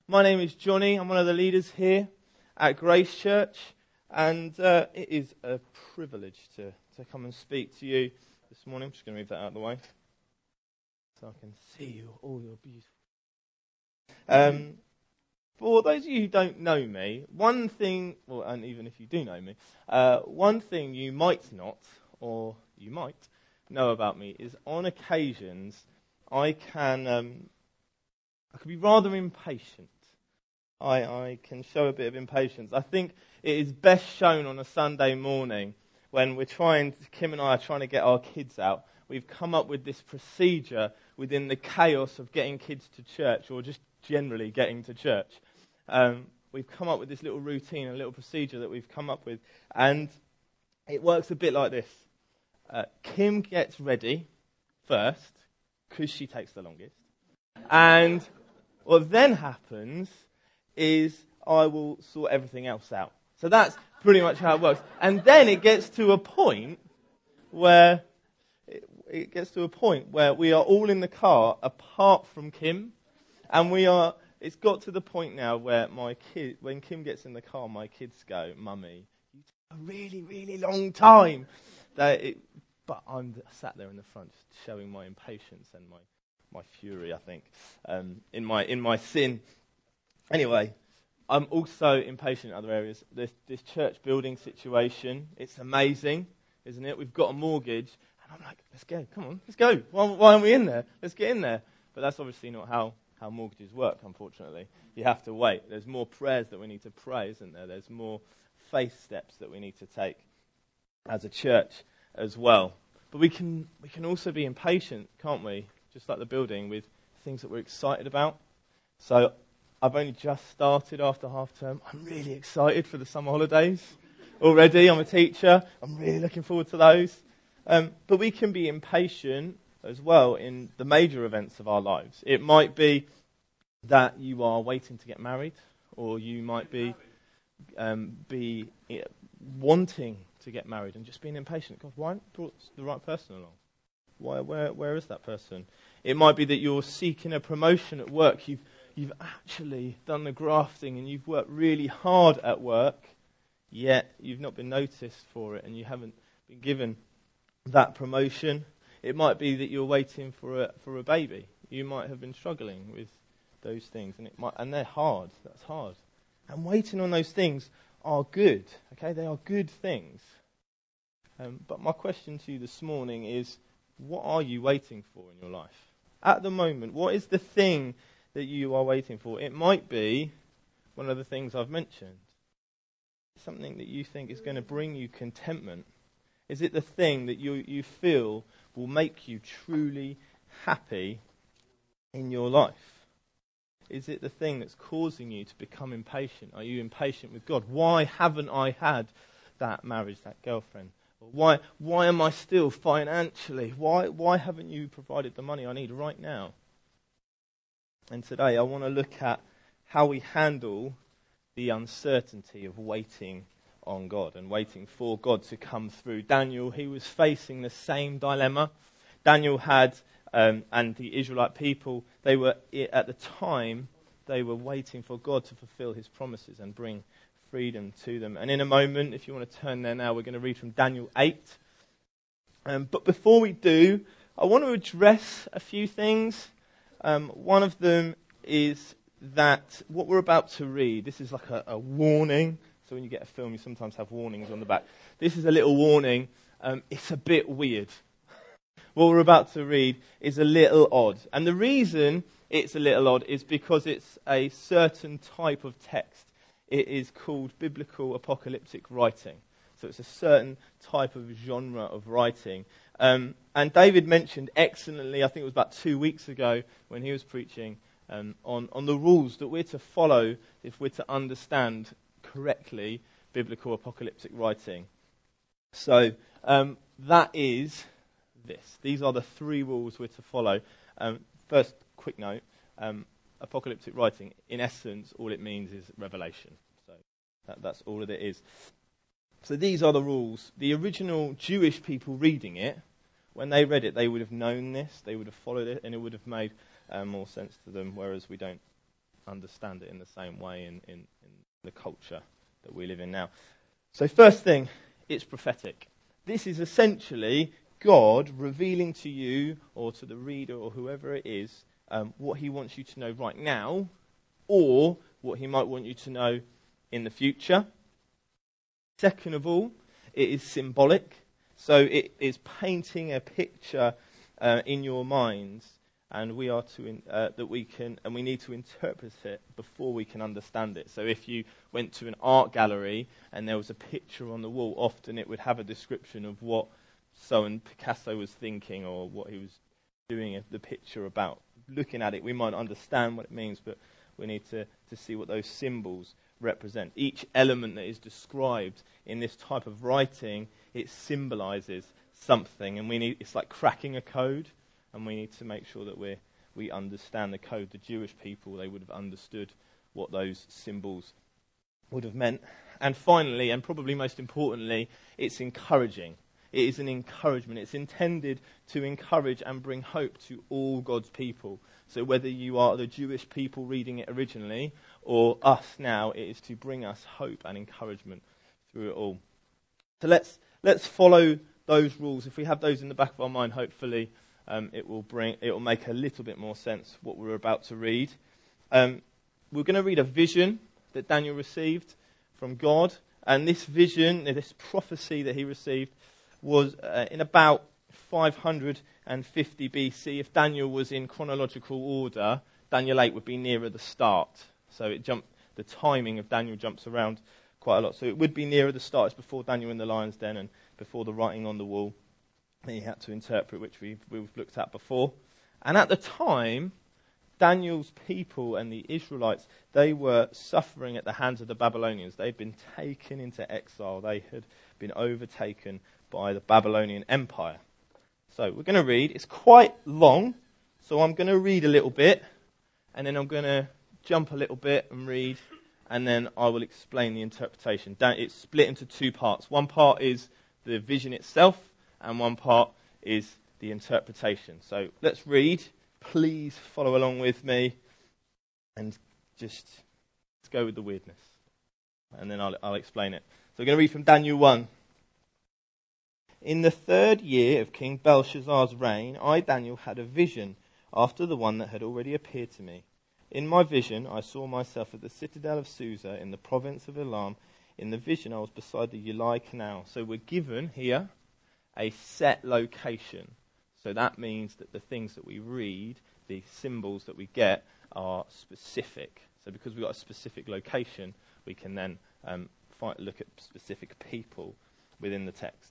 My name is Johnny. I'm one of the leaders here at Grace Church, and it is a privilege to come and speak to you this morning. I'm just going to move that out of the way so I can see you, all your beautiful. For those of you who don't know me, one thing, well, and even if you do know me, one thing you might not, or you might know about me is on occasions I can be rather impatient. I can show a bit of impatience. I think it is best shown on a Sunday morning when Kim and I are trying to get our kids out. We've come up with this procedure within the chaos of getting kids to church, or just generally getting to church. We've come up with this little routine, a little procedure that we've come up with, and it works a bit like this. Kim gets ready first, because she takes the longest, and what then happens is I will sort everything else out. So that's pretty much how it works. And then it gets to a point where we are all in the car apart from Kim, and it's got to the point now where when Kim gets in the car, my kids go, "Mummy, you took a really, really long time." But I'm sat there in the front just showing my impatience and my fury, I think, in my sin. Anyway, I'm also impatient in other areas. This church building situation, it's amazing, isn't it? We've got a mortgage, and I'm like, let's go, come on, let's go. Why aren't we in there? Let's get in there. But that's obviously not how mortgages work, unfortunately. You have to wait. There's more prayers that we need to pray, isn't there? There's more faith steps that we need to take as a church as well. But we can also be impatient, can't we? Just like the building, with things that we're excited about. So I've only just started after half term. I'm really excited for the summer holidays already. I'm a teacher. I'm really looking forward to those. But we can be impatient as well in the major events of our lives. It might be that you are waiting to get married, or you might be wanting to get married and just being impatient. God, why haven't you brought the right person along? Where is that person? It might be that you're seeking a promotion at work. You've actually done the grafting and you've worked really hard at work, yet you've not been noticed for it and you haven't been given that promotion. It might be that you're waiting for a baby. You might have been struggling with those things, and they're hard. That's hard. And waiting on those things are good. Okay, they are good things. But my question to you this morning is, what are you waiting for in your life? At the moment, what is the thing that you are waiting for? It might be one of the things I've mentioned. Something that you think is going to bring you contentment. Is it the thing that you feel will make you truly happy in your life? Is it the thing that's causing you to become impatient? Are you impatient with God? Why haven't I had that marriage, that girlfriend? Or why am I still financially? Why haven't you provided the money I need right now? And today I want to look at how we handle the uncertainty of waiting on God and waiting for God to come through. Daniel, he was facing the same dilemma. Daniel had, and the Israelite people, at the time, they were waiting for God to fulfill his promises and bring freedom to them. And in a moment, if you want to turn there now, we're going to read from Daniel 8. But before we do, I want to address a few things. One of them is that what we're about to read, this is like a warning. So when you get a film, you sometimes have warnings on the back. This is a little warning. It's a bit weird. What we're about to read is a little odd. And the reason it's a little odd is because it's a certain type of text. It is called biblical apocalyptic writing. So it's a certain type of genre of writing. And David mentioned excellently, I think it was about 2 weeks ago when he was preaching, on the rules that we're to follow if we're to understand correctly biblical apocalyptic writing. So that is this. These are the 3 rules we're to follow. First, quick note, apocalyptic writing, in essence, all it means is revelation. So that's all that it is. So these are the rules. The original Jewish people reading it, when they read it, they would have known this, they would have followed it, and it would have made more sense to them, whereas we don't understand it in the same way in the culture that we live in now. So first thing, it's prophetic. This is essentially God revealing to you or to the reader or whoever it is what he wants you to know right now, or what he might want you to know in the future. Second of all, it is symbolic. So it is painting a picture in your minds, and we are to we need to interpret it before we can understand it. So if you went to an art gallery and there was a picture on the wall, often it would have a description of what Picasso was thinking or what he was doing the picture about. Looking at it, we might understand what it means, but we need to see what those symbols represent. Each element that is described in this type of writing, it symbolizes something, and it's like cracking a code, and we need to make sure that we understand the code. The Jewish people, they would have understood what those symbols would have meant. And finally, and probably most importantly, it's encouraging. It is an encouragement. It's intended to encourage and bring hope to all God's people. So whether you are the Jewish people reading it originally or us now, it is to bring us hope and encouragement through it all. So let's follow those rules. If we have those in the back of our mind, hopefully it will make a little bit more sense what we're about to read. We're going to read a vision that Daniel received from God, and this vision, this prophecy that he received, was in about 550 BC. If Daniel was in chronological order, Daniel 8 would be nearer the start. So the timing of Daniel jumps around quite a lot. So it would be nearer the start. It's before Daniel in the lion's den and before the writing on the wall that he had to interpret, which we've looked at before. And at the time, Daniel's people and the Israelites, they were suffering at the hands of the Babylonians. They'd been taken into exile. They had been overtaken by the Babylonian Empire. So we're going to read. It's quite long, so I'm going to read a little bit, and then I'm going to jump a little bit and read, and then I will explain the interpretation. It's split into two parts. One part is the vision itself, and one part is the interpretation. So let's read. Please follow along with me, and just let's go with the weirdness, and then I'll explain it. So we're going to read from Daniel 1. In the 3rd year of King Belshazzar's reign, I, Daniel, had a vision after the one that had already appeared to me. In my vision, I saw myself at the citadel of Susa in the province of Elam. In the vision, I was beside the Ulai Canal. So we're given here a set location. So that means that the things that we read, the symbols that we get, are specific. So because we've got a specific location, we can then look at specific people within the text.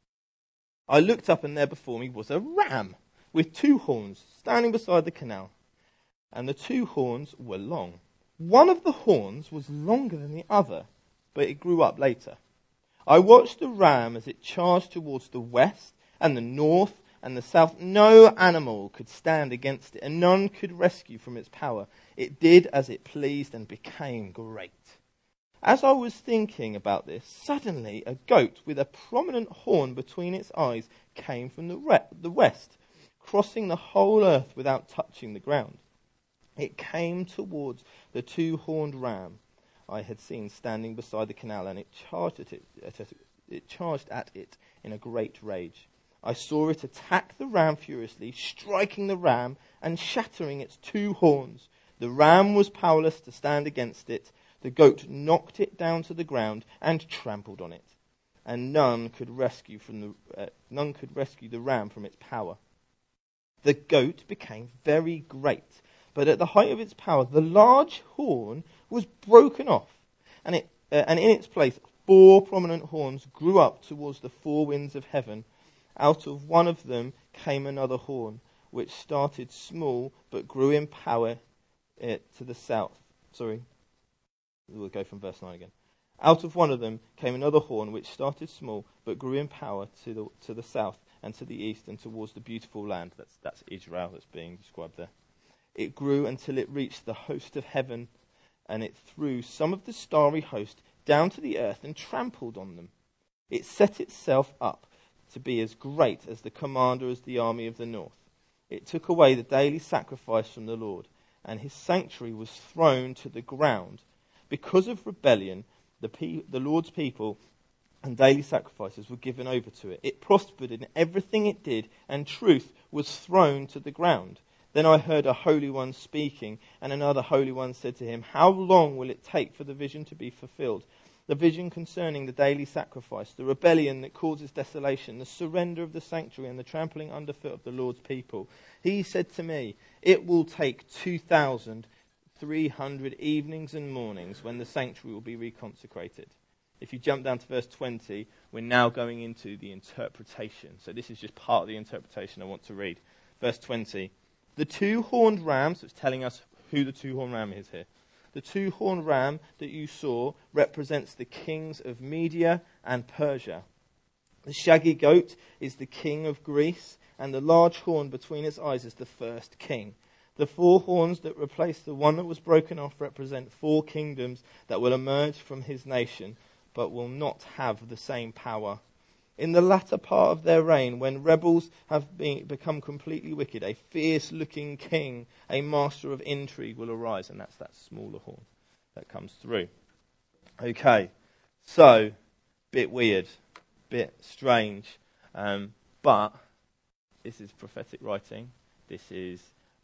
I looked up, and there before me was a ram with 2 horns standing beside the canal, and the 2 horns were long. One of the horns was longer than the other, but it grew up later. I watched the ram as it charged towards the west and the north and the south. No animal could stand against it, and none could rescue from its power. It did as it pleased and became great. As I was thinking about this, suddenly a goat with a prominent horn between its eyes came from the west, crossing the whole earth without touching the ground. It came towards the 2-horned ram I had seen standing beside the canal, and it charged at it in a great rage. I saw it attack the ram furiously, striking the ram and shattering its 2 horns. The ram was powerless to stand against it. The goat knocked it down to the ground and trampled on it, and none could rescue the ram from its power. The goat became very great, but at the height of its power, the large horn was broken off, and in its place 4 prominent horns grew up towards the 4 winds of heaven. Out of one of them came another horn, which started small but grew in power to the south. We'll go from verse 9 again. Out of one of them came another horn, which started small, but grew in power to the south and to the east and towards the beautiful land. That's Israel that's being described there. It grew until it reached the host of heaven, and it threw some of the starry host down to the earth and trampled on them. It set itself up to be as great as the commander of the army of the north. It took away the daily sacrifice from the Lord and his sanctuary was thrown to the ground. Because of rebellion, the Lord's people and daily sacrifices were given over to it. It prospered in everything it did, and truth was thrown to the ground. Then I heard a Holy One speaking, and another Holy One said to him, "How long will it take for the vision to be fulfilled? The vision concerning the daily sacrifice, the rebellion that causes desolation, the surrender of the sanctuary, and the trampling underfoot of the Lord's people." He said to me, "It will take 2,300 evenings and mornings when the sanctuary will be reconsecrated." If you jump down to verse 20, we're now going into the interpretation. So this is just part of the interpretation I want to read. Verse 20. The two-horned ram, so it's telling us who the two-horned ram is here. The two-horned ram that you saw represents the kings of Media and Persia. The shaggy goat is the king of Greece, and the large horn between its eyes is the first king. The four horns that replace the one that was broken off represent four kingdoms that will emerge from his nation, but will not have the same power. In the latter part of their reign, when rebels have become completely wicked, a fierce-looking king, a master of intrigue, will arise. And that's that smaller horn that comes through. Okay, so, bit weird, bit strange, but this is prophetic writing. This is,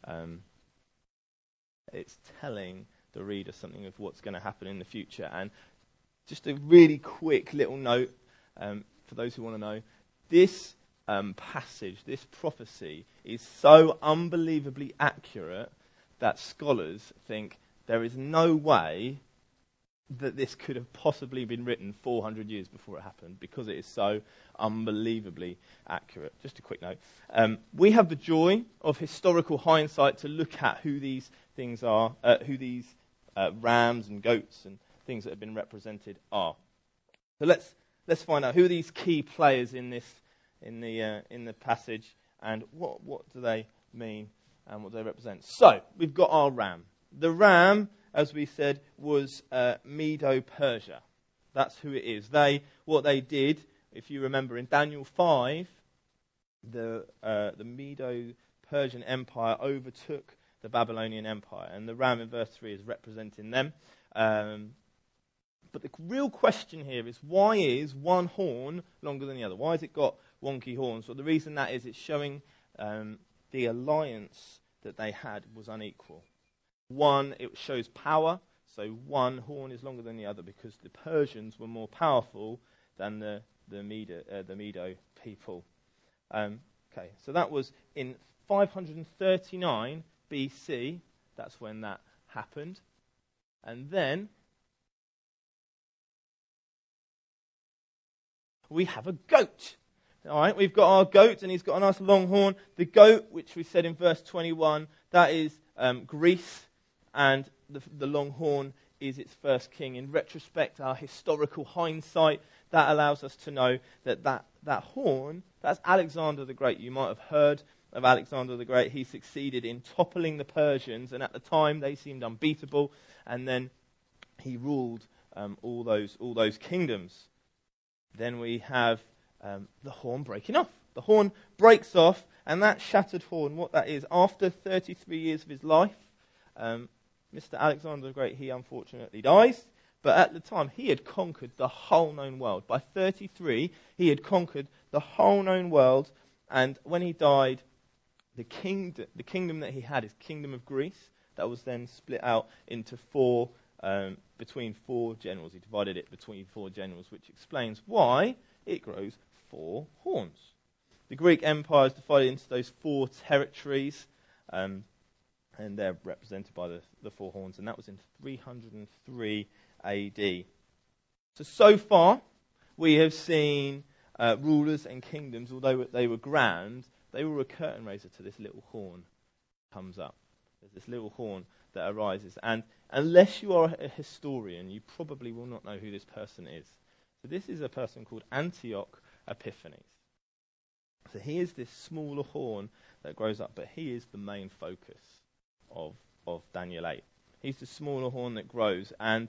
it's telling the reader something of what's going to happen in the future. And just a really quick little note, for those who want to know, this passage, this prophecy, is so unbelievably accurate that scholars think there is no way that this could have possibly been written 400 years before it happened, because it is so unbelievably accurate. Just a quick note. We have the joy of historical hindsight to look at who these things are, who these rams and goats and things that have been represented are. So let's find out who are these key players in the passage, and what do they mean and what do they represent. So we've got our ram. The ram, as we said, was Medo-Persia. That's who it is. What they did, if you remember in Daniel 5, the Medo-Persian Empire overtook the Babylonian Empire, and the ram in verse 3 is representing them. But the real question here is, why is one horn longer than the other? Why has it got wonky horns? Well, the reason that is, it's showing the alliance that they had was unequal. One, it shows power, so one horn is longer than the other because the Persians were more powerful than the Medo people. Okay, so that was in 539 BC. That's when that happened. And then we have a goat. All right, we've got our goat, and he's got a nice long horn. The goat, which we said in verse 21, that is Greece, and the long horn is its first king. In retrospect, our historical hindsight, that allows us to know that horn, that's Alexander the Great. You might have heard of Alexander the Great. He succeeded in toppling the Persians, and at the time they seemed unbeatable, and then he ruled all those kingdoms. Then we have the horn breaking off. The horn breaks off, and that shattered horn, what that is, after 33 years of his life, Mr. Alexander the Great, he unfortunately dies. But at the time, he had conquered the whole known world. By 33, he had conquered the whole known world. And when he died, the kingdom that he had is Kingdom of Greece. That was then split out into between four generals. He divided it between four generals, which explains why it grows four horns. The Greek Empire is divided into those four territories, and they're represented by the four horns, and that was in 303 AD. So far, we have seen rulers and kingdoms, although they were grand, they were a curtain raiser to this little horn comes up. There's this little horn that arises, and unless you are a historian, you probably will not know who this person is. So this is a person called Antioch Epiphanes. So he is this smaller horn that grows up, but he is the main focus of Daniel 8. He's the smaller horn that grows, and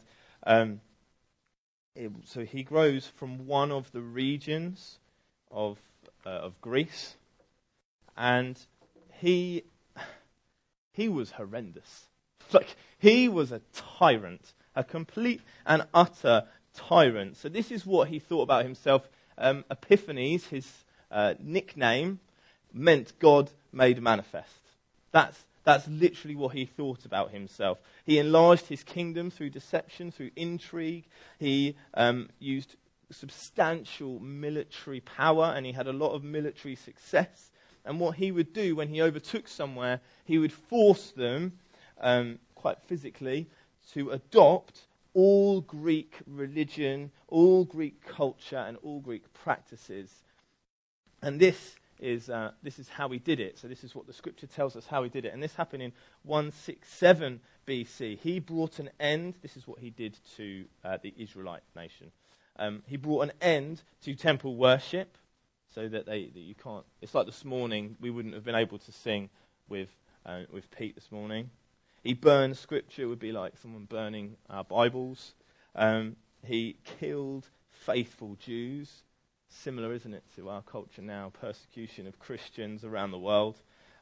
so he grows from one of the regions of Greece, and he was horrendous. Like, he was a tyrant, a complete and utter tyrant. So this is what he thought about himself. Epiphanes, his nickname, meant God made manifest. That's literally what he thought about himself. He enlarged his kingdom through deception, through intrigue. He used substantial military power, and he had a lot of military success. And what he would do when he overtook somewhere, he would force them, quite physically, to adopt all Greek religion, all Greek culture, and all Greek practices. And this is how he did it. So this is what the scripture tells us how he did it. And this happened in 167 BC. He brought an end. This is what he did to the Israelite nation. He brought an end to temple worship, so that you can't. It's like this morning we wouldn't have been able to sing with Pete this morning. He burned scripture. It would be like someone burning our Bibles. He killed faithful Jews. Similar, isn't it, to our culture now? Persecution of Christians around the world.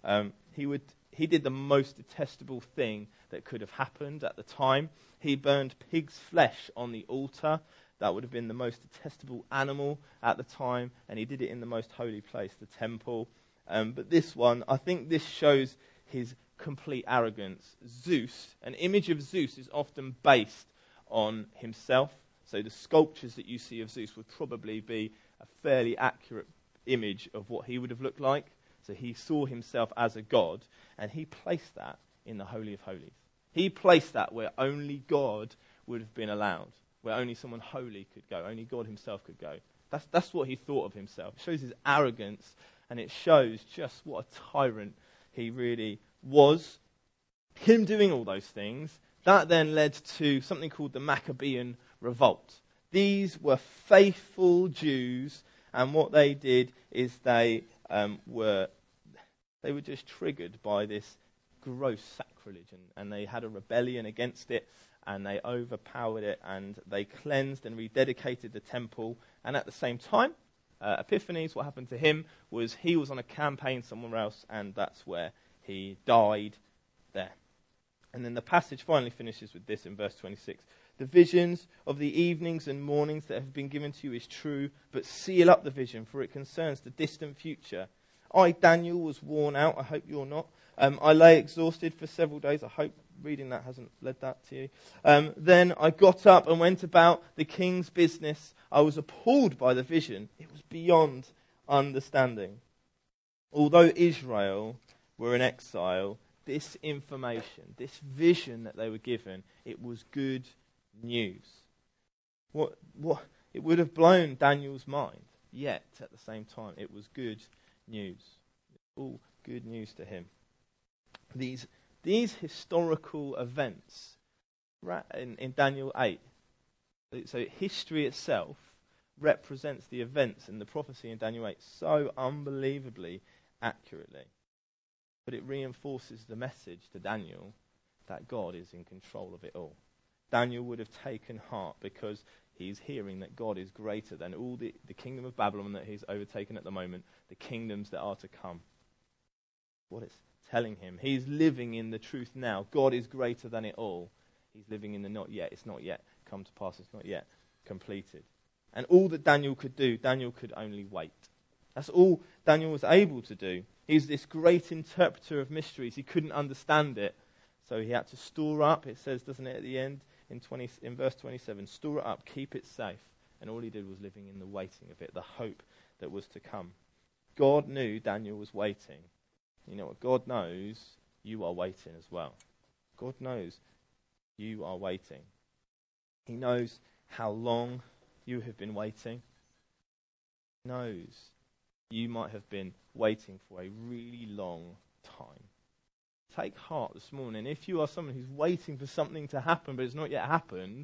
He did the most detestable thing that could have happened at the time. He burned pig's flesh on the altar. That would have been the most detestable animal at the time, and he did it in the most holy place, the temple. But this one, I think this shows his complete arrogance. Zeus, an image of Zeus is often based on himself. So the sculptures that you see of Zeus would probably be a fairly accurate image of what he would have looked like. So he saw himself as a god, and he placed that in the Holy of Holies. He placed that where only God would have been allowed, where only someone holy could go, only God himself could go. That's what he thought of himself. It shows his arrogance, and it shows just what a tyrant he really was. Him doing all those things, that then led to something called the Maccabean Revolt. These were faithful Jews, and what they did is they were just triggered by this gross sacrilege, and they had a rebellion against it, and they overpowered it, and they cleansed and rededicated the temple. And at the same time, Epiphanes, what happened to him was he was on a campaign somewhere else, and that's where he died there. And then the passage finally finishes with this in verse 26. The visions of the evenings and mornings that have been given to you is true, but seal up the vision, for it concerns the distant future. I, Daniel, was worn out. I hope you're not. I lay exhausted for several days. I hope reading that hasn't led that to you. Then I got up and went about the king's business. I was appalled by the vision. It was beyond understanding. Although Israel were in exile, this information, this vision that they were given, it was good news. What it would have blown Daniel's mind, yet at the same time it was good news. All good news to him. These historical events in Daniel 8, so history itself represents the events in the prophecy in Daniel 8 so unbelievably accurately. But it reinforces the message to Daniel that God is in control of it all. Daniel would have taken heart because he's hearing that God is greater than all the kingdom of Babylon that he's overtaken at the moment, the kingdoms that are to come. What it's telling him. He's living in the truth now. God is greater than it all. He's living in the not yet. It's not yet come to pass. It's not yet completed. And all that Daniel could do, Daniel could only wait. That's all Daniel was able to do. He's this great interpreter of mysteries. He couldn't understand it. So he had to store up, it says, doesn't it, at the end, in verse 27, store it up, keep it safe. And all he did was living in the waiting of it, the hope that was to come. God knew Daniel was waiting. You know what? God knows you are waiting as well. God knows you are waiting. He knows how long you have been waiting. He knows you might have been waiting for a really long time. Take heart this morning. If you are someone who's waiting for something to happen but it's not yet happened,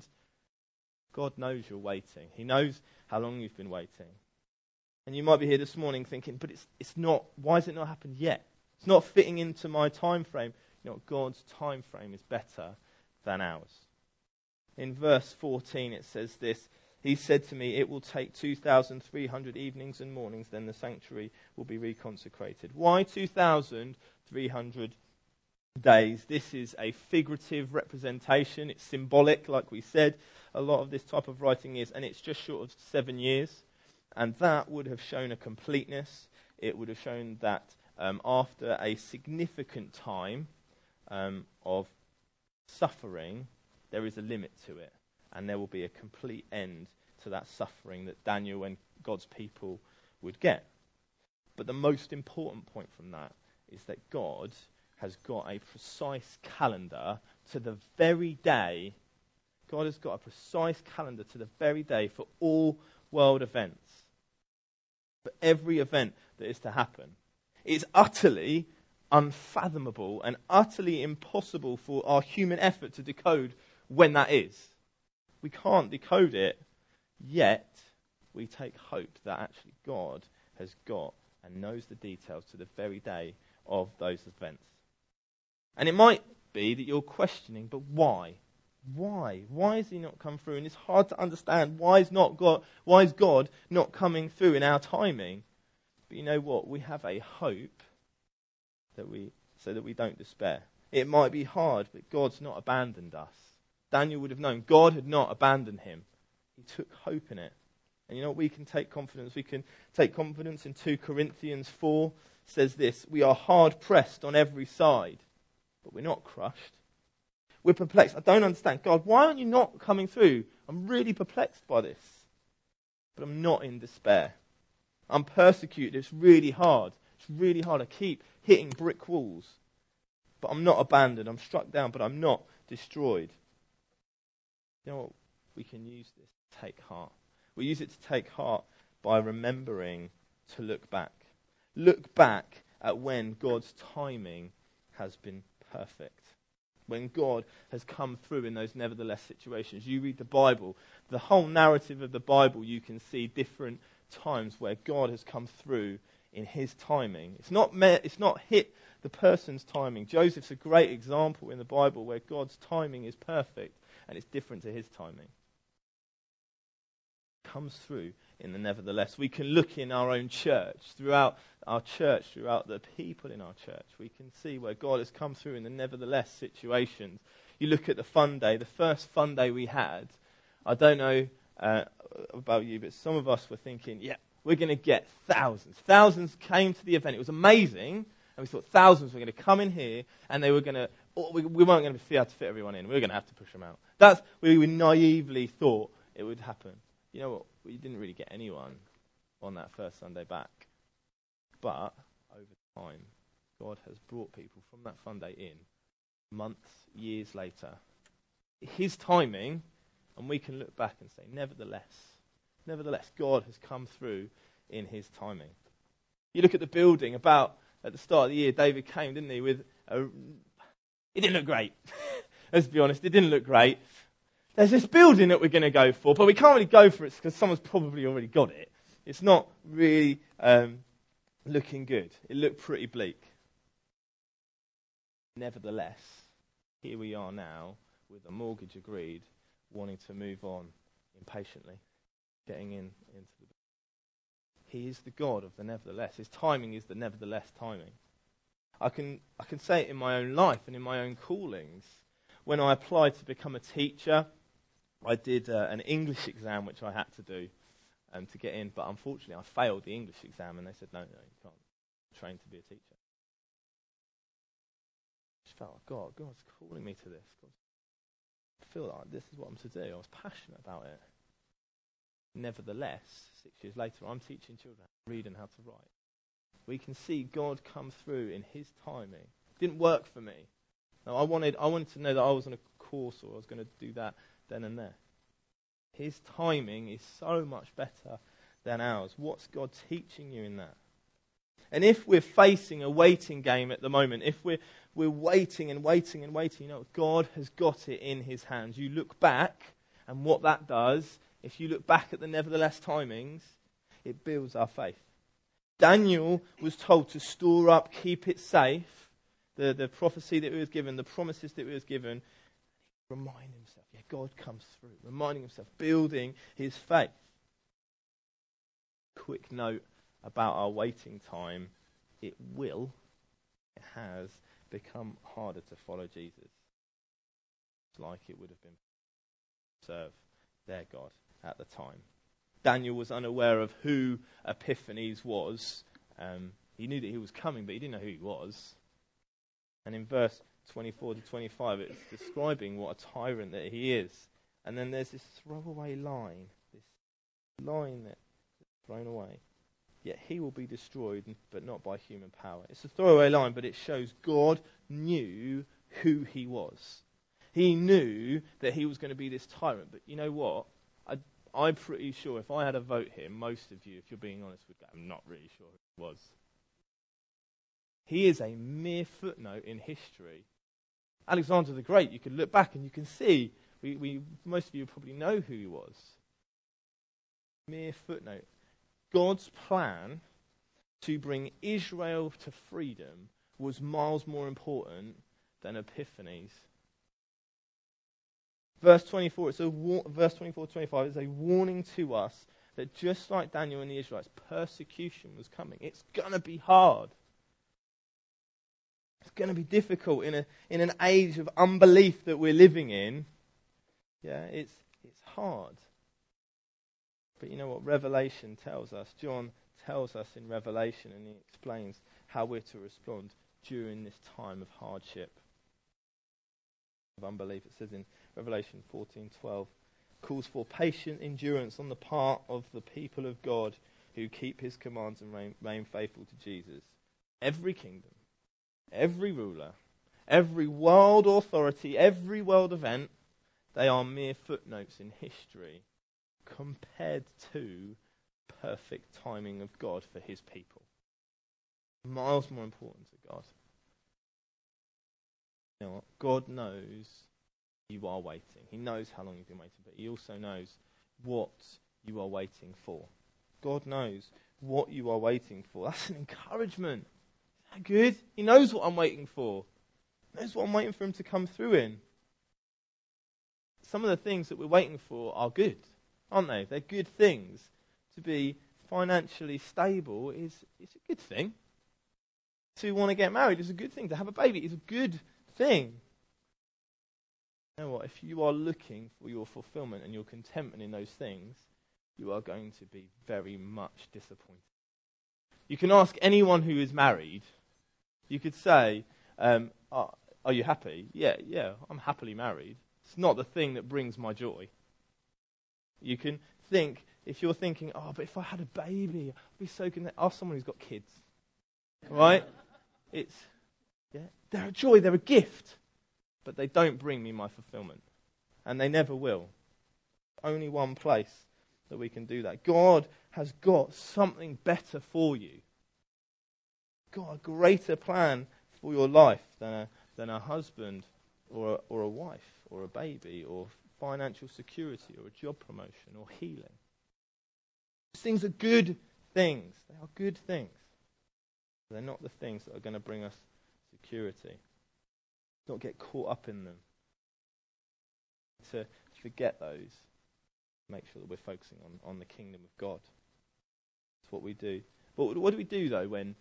God knows you're waiting. He knows how long you've been waiting. And you might be here this morning thinking, but it's not, why has it not happened yet? It's not fitting into my time frame. You know, God's time frame is better than ours. In verse 14 it says this, he said to me, it will take 2,300 evenings and mornings, then the sanctuary will be reconsecrated. Why 2,300 days. This is a figurative representation. It's symbolic, like we said. A lot of this type of writing is, and it's just short of 7 years. And that would have shown a completeness. It would have shown that after a significant time of suffering, there is a limit to it. And there will be a complete end to that suffering that Daniel and God's people would get. But the most important point from that is that God has got a precise calendar to the very day. God has got a precise calendar to the very day for all world events. For every event that is to happen. It's utterly unfathomable and utterly impossible for our human effort to decode when that is. We can't decode it, yet we take hope that actually God has got and knows the details to the very day of those events. And it might be that you're questioning, but why? Why? Why has he not come through? And it's hard to understand. Why is God not coming through in our timing? But you know what? We have a hope so that we don't despair. It might be hard, but God's not abandoned us. Daniel would have known God had not abandoned him. He took hope in it. And you know what? We can take confidence. We can take confidence in 2 Corinthians 4 says this: we are hard pressed on every side, but we're not crushed. We're perplexed. I don't understand. God, why aren't you not coming through? I'm really perplexed by this. But I'm not in despair. I'm persecuted. It's really hard. It's really hard. I keep hitting brick walls. But I'm not abandoned. I'm struck down, but I'm not destroyed. You know what? We can use this to take heart. We use it to take heart by remembering to look back. Look back at when God's timing has been perfect. When God has come through in those nevertheless situations. You read the Bible, the whole narrative of the Bible, you can see different times where God has come through in his timing. It's not hit the person's timing. Joseph's a great example in the Bible where God's timing is perfect and it's different to his timing. It comes through in the nevertheless. We can look in our own church, throughout the people in our church. We can see where God has come through in the nevertheless situations. You look at the fun day, the first fun day we had. I don't know about you, but some of us were thinking, yeah, we're going to get thousands. Thousands came to the event. It was amazing. And we thought thousands were going to come in here and they were going to, we weren't going to be able to fit everyone in. We were going to have to push them out. We naively thought it would happen. You know what? We didn't really get anyone on that first Sunday back. But over time, God has brought people from that fun day in months, years later. His timing, and we can look back and say, nevertheless, God has come through in his timing. You look at the building at the start of the year, David came, didn't he, it didn't look great. Let's be honest, it didn't look great. There's this building that we're going to go for, but we can't really go for it because someone's probably already got it. It's not really looking good. It looked pretty bleak. Nevertheless, here we are now with a mortgage agreed, wanting to move on impatiently, getting into the. He is the God of the nevertheless. His timing is the nevertheless timing. I can say it in my own life and in my own callings. When I applied to become a teacher, I did an English exam which I had to do to get in, but unfortunately I failed the English exam and they said, no, you can't train to be a teacher. I just felt like, God's calling me to this. I feel like this is what I'm to do. I was passionate about it. Nevertheless, 6 years later, I'm teaching children how to read and how to write. We can see God come through in his timing. It didn't work for me. No, I wanted to know that I was on a course or I was going to do that then and there. His timing is so much better than ours. What's God teaching you in that? And if we're facing a waiting game at the moment, if we're waiting and waiting and waiting, you know, God has got it in his hands. You look back, and what that does, if you look back at the nevertheless timings, it builds our faith. Daniel was told to store up, keep it safe, the prophecy that he was given, the promises that he was given. Remind himself, yeah, God comes through. Reminding himself, building his faith. Quick note about our waiting time. It has, become harder to follow Jesus. It's like it would have been to serve their God at the time. Daniel was unaware of who Epiphanes was. He knew that he was coming, but he didn't know who he was. And in verse 24 to 25, it's describing what a tyrant that he is. And then there's this throwaway line, this line that's thrown away. Yet he will be destroyed, but not by human power. It's a throwaway line, but it shows God knew who he was. He knew that he was going to be this tyrant. But you know what? I'm pretty sure if I had a vote here, most of you, if you're being honest, would go, I'm not really sure who he was. He is a mere footnote in history. Alexander the Great, you can look back and you can see, most of you probably know who he was. Mere footnote. God's plan to bring Israel to freedom was miles more important than Epiphanes. Verse 24 to 25 is a warning to us that just like Daniel and the Israelites, persecution was coming. It's going to be hard. It's going to be difficult in an age of unbelief that we're living in. Yeah, it's hard. But you know what Revelation tells us? John tells us in Revelation, and he explains how we're to respond during this time of hardship, of unbelief. It says in Revelation 14:12, calls for patient endurance on the part of the people of God who keep his commands and remain faithful to Jesus. Every kingdom, every ruler, every world authority, every world event, they are mere footnotes in history compared to perfect timing of God for his people. Miles more important to God. You know what? God knows you are waiting. He knows how long you've been waiting, but he also knows what you are waiting for. God knows what you are waiting for. That's an encouragement. Is that good? He knows what I'm waiting for. He knows what I'm waiting for him to come through in. Some of the things that we're waiting for are good, aren't they? They're good things. To be financially stable is a good thing. To want to get married is a good thing. To have a baby is a good thing. You know what? If you are looking for your fulfillment and your contentment in those things, you are going to be very much disappointed. You can ask anyone who is married. You could say, are you happy? Yeah, I'm happily married. It's not the thing that brings my joy. You can think, if you're thinking, but if I had a baby, I'd be so content. Ask someone who's got kids. Right? They're a joy, they're a gift. But they don't bring me my fulfillment. And they never will. Only one place that we can do that. God has got something better for you. Got a greater plan for your life than a husband or a wife or a baby or financial security or a job promotion or healing. These things are good things. They are good things. They're not the things that are going to bring us security. Not get caught up in them. To forget those. Make sure that we're focusing on the kingdom of God. That's what we do. But what do we do though when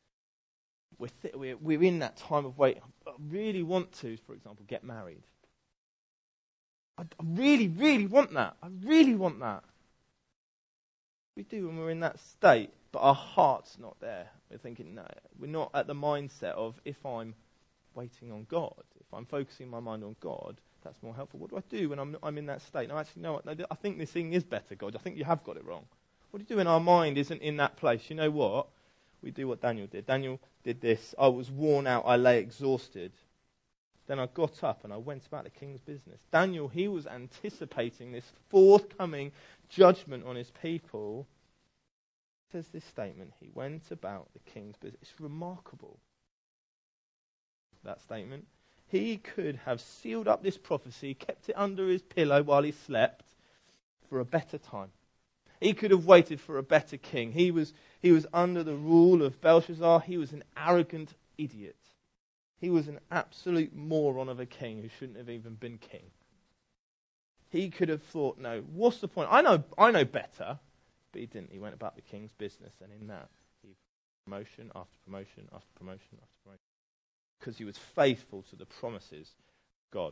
we're in that time of wait? I really want to, for example, get married. I really, really want that. I really want that. We do when we're in that state, but our heart's not there. We're thinking, no, we're not at the mindset of if I'm waiting on God, if I'm focusing my mind on God, that's more helpful. What do I do when I'm in that state? No, actually, no, I think this thing is better, God. I think you have got it wrong. What do you do when our mind isn't in that place? You know what? We do what Daniel did. Daniel did this. I was worn out. I lay exhausted. Then I got up and I went about the king's business. Daniel, he was anticipating this forthcoming judgment on his people. It says this statement, he went about the king's business. It's remarkable, that statement. He could have sealed up this prophecy, kept it under his pillow while he slept for a better time. He could have waited for a better king. He was under the rule of Belshazzar. He was an arrogant idiot. He was an absolute moron of a king who shouldn't have even been king. He could have thought, no, what's the point? I know better. But he didn't. He went about the king's business, and in that, he promotion after promotion after promotion after promotion. because he was faithful to the promises of God.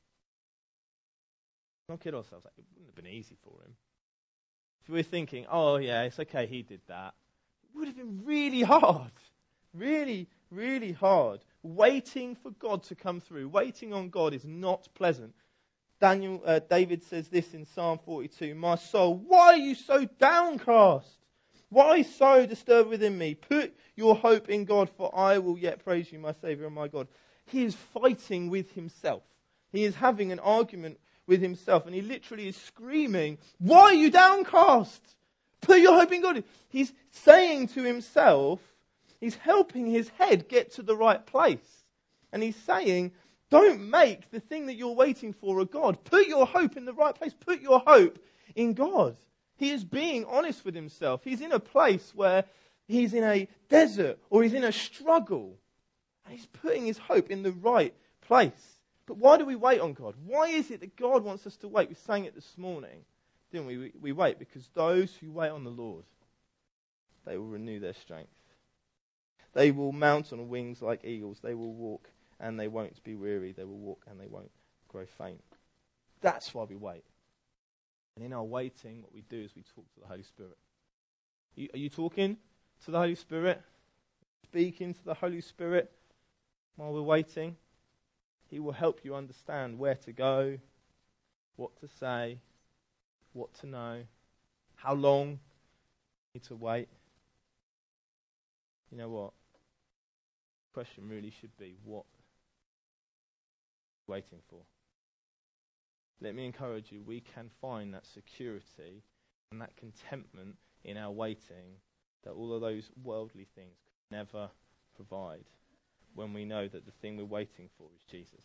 Don't kid ourselves, it wouldn't have been easy for him. If we were thinking, oh yeah, it's okay, he did that, it would have been really hard. Really, really hard. Waiting for God to come through. Waiting on God is not pleasant. David says this in Psalm 42, "My soul, why are you so downcast? Why so disturbed within me? Put your hope in God, for I will yet praise you, my Saviour and my God." He is fighting with himself. He is having an argument with himself, and he literally is screaming, "Why are you downcast? Put your hope in God." He's saying to himself, he's helping his head get to the right place. And he's saying, don't make the thing that you're waiting for a God. Put your hope in the right place. Put your hope in God. He is being honest with himself. He's in a place where he's in a desert or he's in a struggle. And he's putting his hope in the right place. But why do we wait on God? Why is it that God wants us to wait? We sang it this morning, didn't we? We wait because those who wait on the Lord, they will renew their strength. They will mount on wings like eagles. They will walk and they won't be weary. They will walk and they won't grow faint. That's why we wait. And in our waiting, what we do is we talk to the Holy Spirit. Are you talking to the Holy Spirit? Speaking to the Holy Spirit while we're waiting? He will help you understand where to go, what to say, what to know, how long you need to wait. You know what? The question really should be, what are you waiting for? Let me encourage you, we can find that security and that contentment in our waiting that all of those worldly things could never provide when we know that the thing we're waiting for is Jesus.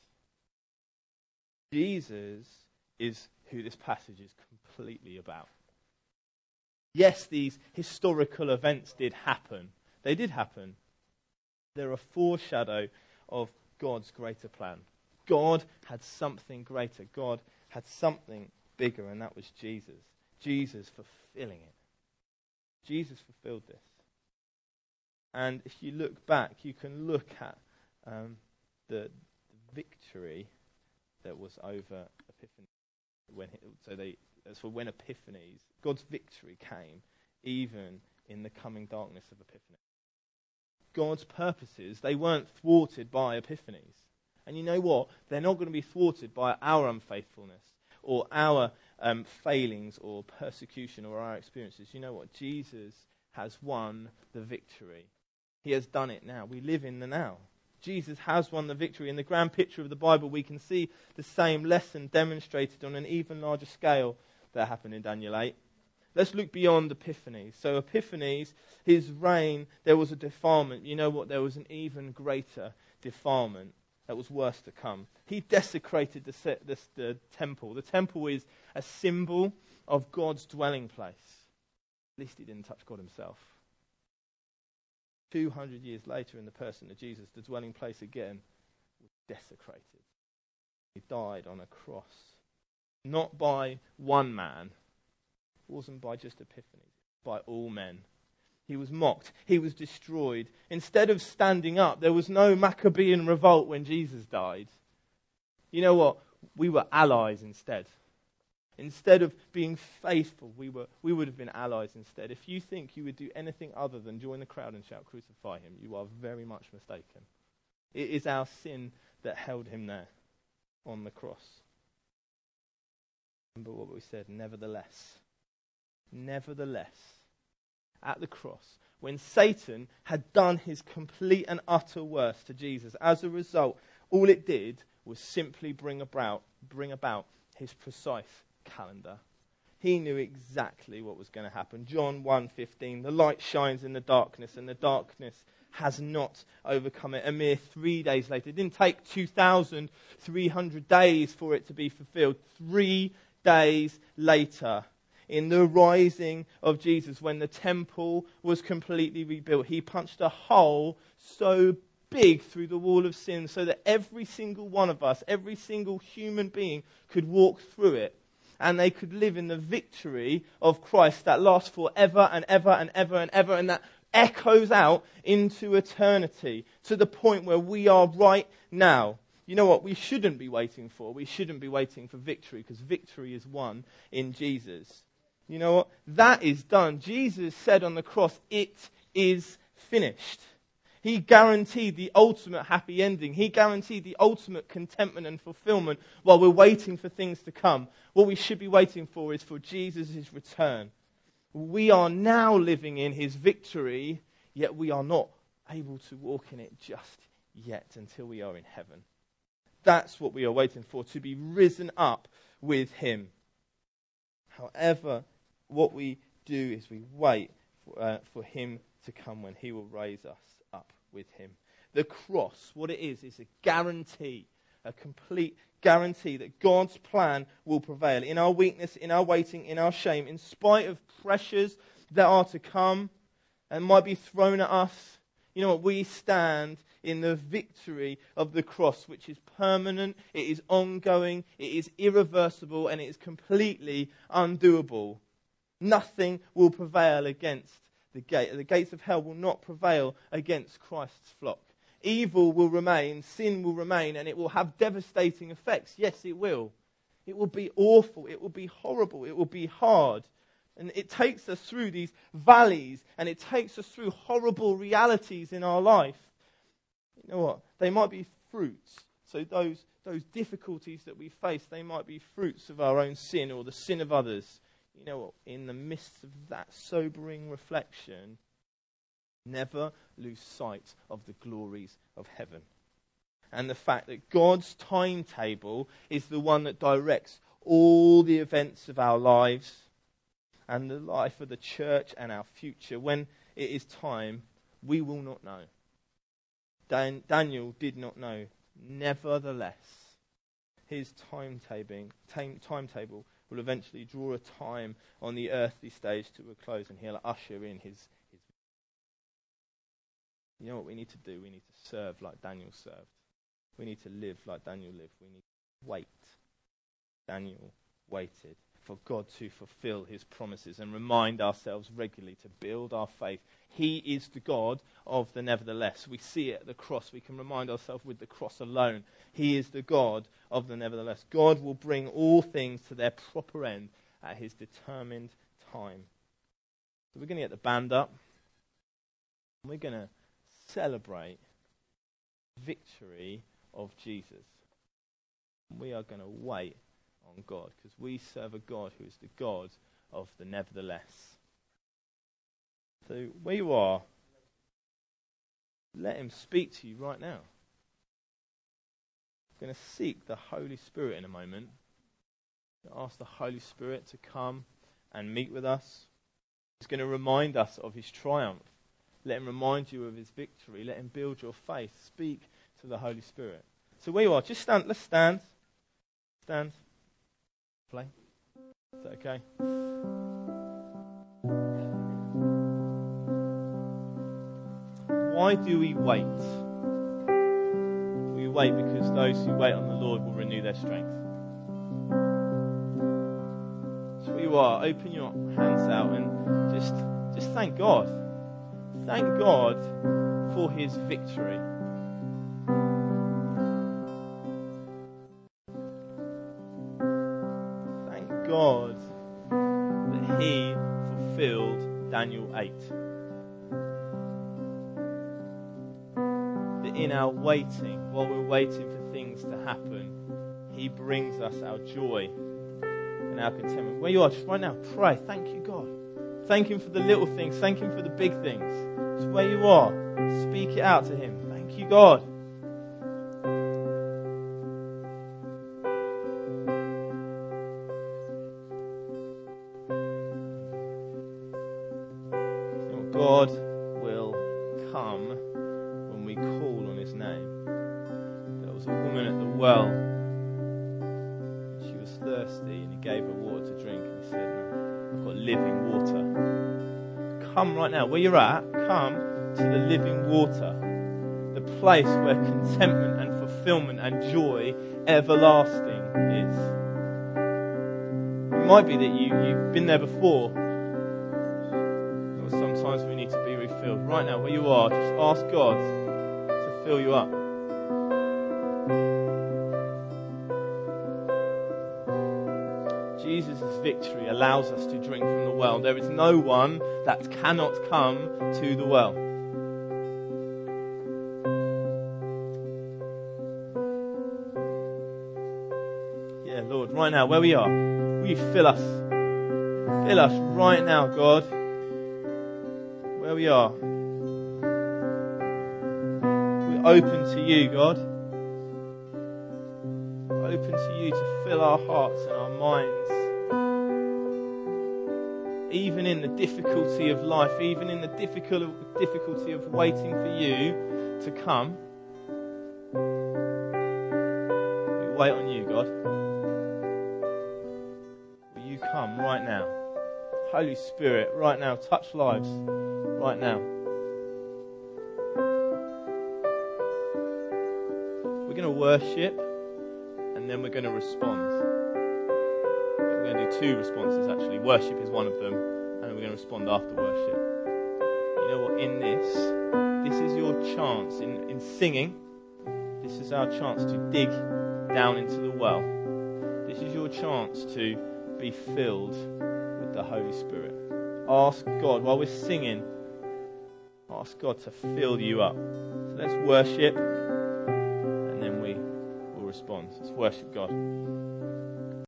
Jesus is who this passage is completely about. Yes, these historical events did happen. They did happen. They're a foreshadow of God's greater plan. God had something greater. God had something bigger, and that was Jesus. Jesus fulfilling it. Jesus fulfilled this. And if you look back, you can look at the victory that was over Epiphany. When Epiphanies, God's victory came, even in the coming darkness of Epiphany. God's purposes, they weren't thwarted by Epiphanies. And you know what? They're not going to be thwarted by our unfaithfulness or our failings or persecution or our experiences. You know what? Jesus has won the victory. He has done it now. We live in the now. Jesus has won the victory. In the grand picture of the Bible, we can see the same lesson demonstrated on an even larger scale that happened in Daniel 8. Let's look beyond Epiphanies. So Epiphanies, his reign, there was a defilement. You know what? There was an even greater defilement that was worse to come. He desecrated the temple. The temple is a symbol of God's dwelling place. At least he didn't touch God himself. 200 years later, in the person of Jesus, the dwelling place again was desecrated. He died on a cross. Not by one man. It wasn't by just Epiphany. By all men. He was mocked. He was destroyed. Instead of standing up, there was no Maccabean revolt when Jesus died. You know what? We were allies instead. Instead of being faithful, we would have been allies instead. If you think you would do anything other than join the crowd and shout, "Crucify him," you are very much mistaken. It is our sin that held him there on the cross. Remember what we said, nevertheless, at the cross, when Satan had done his complete and utter worst to Jesus, as a result, all it did was simply bring about his precise calendar. He knew exactly what was going to happen. John 1:15, the light shines in the darkness, and the darkness has not overcome it. A mere 3 days later, it didn't take 2,300 days for it to be fulfilled. 3 days later, in the rising of Jesus, when the temple was completely rebuilt, he punched a hole so big through the wall of sin so that every single one of us, every single human being could walk through it. And they could live in the victory of Christ that lasts forever and ever and ever and ever, and that echoes out into eternity to the point where we are right now. You know what we shouldn't be waiting for? We shouldn't be waiting for victory, because victory is won in Jesus. You know what? That is done. Jesus said on the cross, it is finished. He guaranteed the ultimate happy ending. He guaranteed the ultimate contentment and fulfillment while we're waiting for things to come. What we should be waiting for is for Jesus' return. We are now living in his victory, yet we are not able to walk in it just yet until we are in heaven. That's what we are waiting for, to be risen up with him. However, what we do is we wait for him to come when he will raise us up with him. The cross, what it is a guarantee, a complete guarantee that God's plan will prevail in our weakness, in our waiting, in our shame, in spite of pressures that are to come and might be thrown at us. You know what? We stand in the victory of the cross, which is permanent, it is ongoing, it is irreversible, and it is completely undoable. Nothing will prevail against the gate. The gates of hell will not prevail against Christ's flock. Evil will remain, sin will remain, and it will have devastating effects. Yes, it will. It will be awful, it will be horrible, it will be hard. And it takes us through these valleys, and it takes us through horrible realities in our life. You know what? They might be fruits. So those difficulties that we face, they might be fruits of our own sin or the sin of others. You know what? In the midst of that sobering reflection, never lose sight of the glories of heaven. And the fact that God's timetable is the one that directs all the events of our lives and the life of the church and our future. When it is time, we will not know. Daniel did not know. Nevertheless, his timetable will eventually draw a time on the earthly stage to a close, and he'll usher in his. You know what we need to do? We need to serve like Daniel served. We need to live like Daniel lived. We need to wait. Daniel waited for God to fulfill his promises and remind ourselves regularly to build our faith. He is the God of the nevertheless. We see it at the cross. We can remind ourselves with the cross alone. He is the God of the nevertheless. God will bring all things to their proper end at his determined time. So we're going to get the band up. We're going to celebrate victory of Jesus. We are going to wait on God, because we serve a God who is the God of the nevertheless. So where you are, let him speak to you right now. I'm going to seek the Holy Spirit in a moment. Ask the Holy Spirit to come and meet with us. He's going to remind us of his triumph. Let him remind you of his victory. Let him build your faith. Speak to the Holy Spirit. So where you are, just stand. Let's stand. Stand. Play. Is that okay? Why do we wait? We wait because those who wait on the Lord will renew their strength. So where you are, open your hands out and just thank God. Thank God for his victory. Thank God that he fulfilled Daniel 8. That in our waiting, while we're waiting for things to happen, he brings us our joy and our contentment. Where you are, just right now, pray. Thank you, God. Thank him for the little things. Thank him for the big things. Just where you are, speak it out to him. Thank you, God. God will come when we call on his name. There was a woman at the well. She was thirsty and he gave her water to drink, and he said, no, I've got living water. Come right now, where you're at, come to the living water, the place where contentment and fulfillment and joy everlasting is. It might be that you've been there before. Sometimes we need to be refreshed filled. Right now, where you are, just ask God to fill you up. Jesus' victory allows us to drink from the well. There is no one that cannot come to the well. Yeah, Lord, right now, where we are, will you fill us? Fill us right now, God. Where we are. We're open to you, God. Open to you to fill our hearts and our minds. Even in the difficulty of life, even in the difficulty of waiting for you to come, we wait on you, God. Will you come right now? Holy Spirit, right now, touch lives, right now. We're going to worship, and then we're going to respond. We're going to do two responses, actually. Worship is one of them, and then we're going to respond after worship. You know what? In this is your chance. In singing, this is our chance to dig down into the well. This is your chance to be filled with the Holy Spirit. Ask God, while we're singing, ask God to fill you up. So let's worship, and then we will respond. Let's worship God.